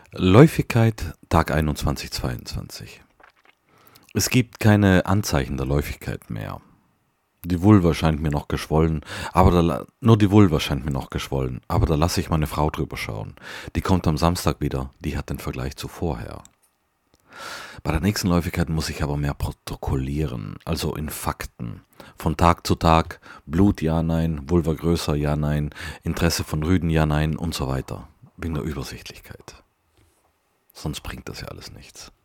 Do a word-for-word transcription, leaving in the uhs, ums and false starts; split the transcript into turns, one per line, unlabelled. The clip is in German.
Läufigkeit, Tag einundzwanzig zweiundzwanzig. Es gibt keine Anzeichen der Läufigkeit mehr. Die Vulva scheint mir noch geschwollen, aber da, la- nur die Vulva scheint mir noch geschwollen, aber da lasse ich meine Frau drüber schauen. Die kommt am Samstag wieder, die hat den Vergleich zu vorher. Bei der nächsten Läufigkeit muss ich aber mehr protokollieren, also in Fakten. Von Tag zu Tag, Blut ja, nein, Vulva größer ja, nein, Interesse von Rüden ja, nein und so weiter. Wegen der Übersichtlichkeit. Sonst bringt das ja alles nichts.